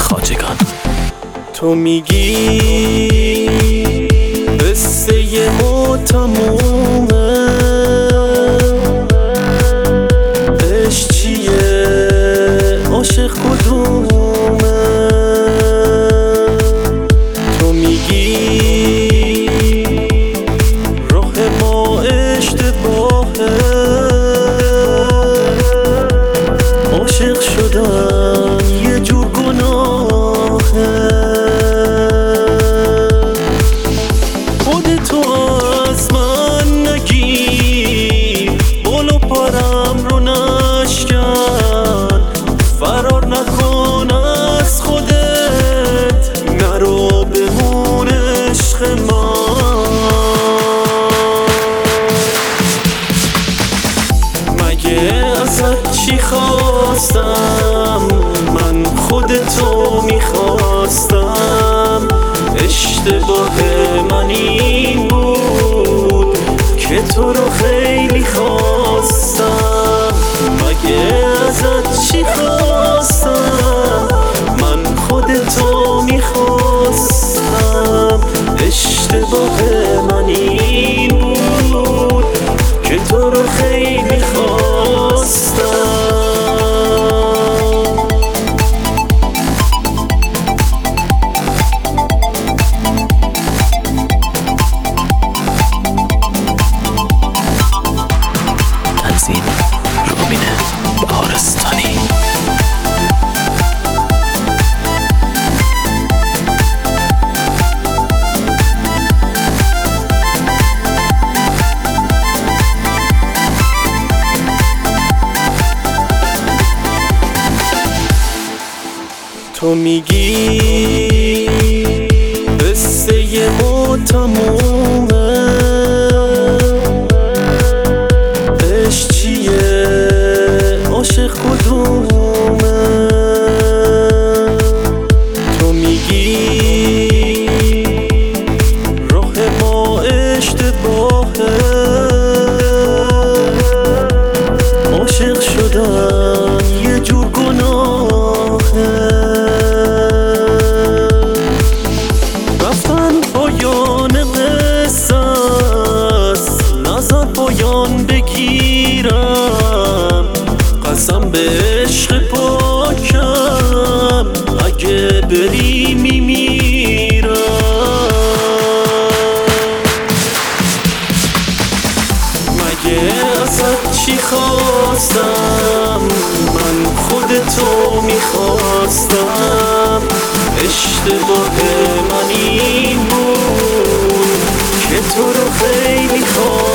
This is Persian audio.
خواجگان. تو میگی قصه ما تمومه، عشق چیه، عاشق کدومه؟ تو میگی راه ما اشتباهه، عاشق شدن یه جور گناهه. خودتو از من نگیر، بالا پرم رو نشکن، فرار نکن از خودت، نرو بمون عشق من. مگه ازت چی خواستم؟ من خودتو میخواستم، اشتباه من این بود که تو رو خیلی خواستم. مگه ازت چی خواستم؟ من خودتو میخواستم، اشتباه من این بود که تو رو خیلی خواستم. تنظیم روبین بهارستانی. تو میگی قصه ما تمومه، عشق چیه، عاشق کدومه؟ تو میگی راه ما اشتباهه، عاشق شدن یه جور گناهه. پایان قصه است، نظر پایان بگیرم، قسم به عشق پاکم، اگه بری میمیرم. مگه ازت چی خواستم؟ من خودتو میخواستم، اشتباه من این بود که تو رو خیلی خواستم.